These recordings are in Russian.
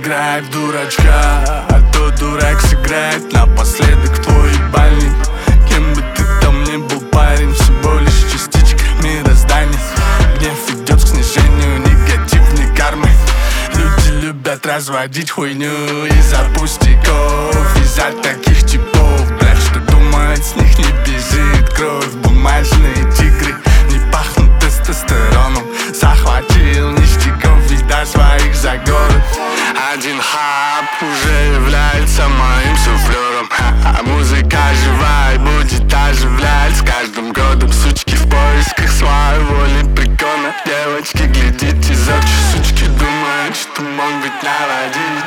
играй в дурачка, а то дурак сыграет напоследок в твой ебальник. Кем бы ты там ни был, парень, всего лишь частичка мироздания. Гнев идет к снижению негативной кармы. Люди любят разводить хуйню из-за пустяков, из-за таких типов, блядь, что думают, с них не бежит кровь. Бумажные тигры не пахнут тестостероном. Захватил ништяков, вида своих за город. Один хаб уже является моим суфлером, а музыка живая будет оживлять с каждым годом. Сучки в поисках своего лепрекона. Девочки, глядите за очи, сучки думают, что могут наводить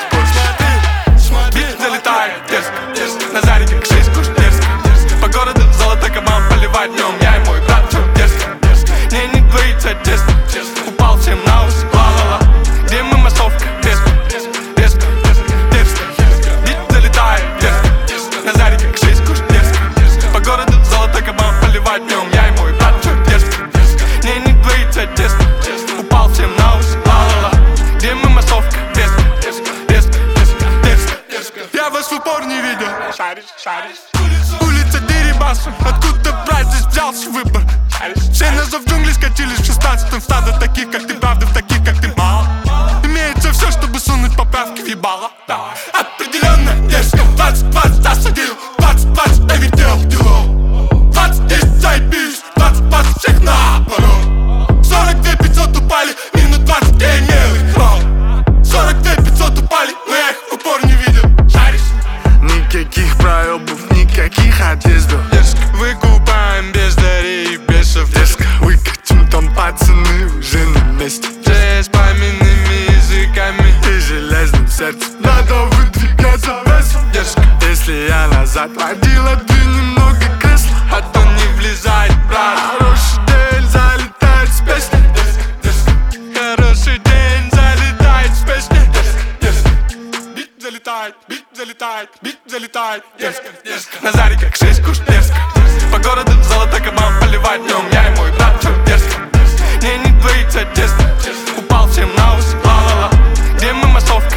порчу. Бит залетает дерзко, дерзко, на заре как 6 куш дерзко, дерзко. По городу золото кабан поливать днем. Я и мой брат, чё дерзко, дерзко. Не, не двоится дерзко, дерзко. Упал всем на ус, ла-ла-ла. Где мы массовка, резко, резко, дерзко. Бит залетает дерзко, дерзко, на заре как 6 куш дерзко, дерзко. По городу золото кабан поливать днем. Я и мой брат, чё дерзко, дерзко. Не, не двоится дерзко, дерзко. Упал всем на ус, ла-ла-ла. Где мы массовка, резко, резко, резко, резко, дерзко. Я вас в упор не видел. Шаришь, шаришь. Улица Дерибаса, откуда брать, здесь взялся выбор. Все на зов джунглей скатились в 16-м. Стадо таких, как ты, правда, в таких, как ты, мало. Имеется все, чтобы сунуть поправки в ебало. Определенно дерзко. 20-20 осадил, 20-20 я видел дело. 20-10 заебись, 20-20 всех на порог. 42 500 упали, минут 20 я имел их. 42 500 упали, но я их в упор не видел. Шаришь. Никаких проебов, никаких отъездов. Дерзко. Выкупаем без дарей, бесов. Дерзко. Выкатим там пацаны уже на месте. С пламенными языками и железным сердцем. Надо выдвигаться весом. Дерзко. Если я назад водила, двинь немного кресла, а то не влезает, брат. Хороший день залетает с песней. Дерзко, дерзко. Хороший день залетает с песней. Дерзко, дерзко. Бит залетает, бит залетает, бит залетает. Дерзко, дерзко. На заре как 6 куш дерзко. По городу золото кабан поливать днем. Я и мой брат, чё дерзко, дерзко. Не, не двоится дерзко, дерзко. Упал всем на ус, ла-ла-ла. Где мы массовка,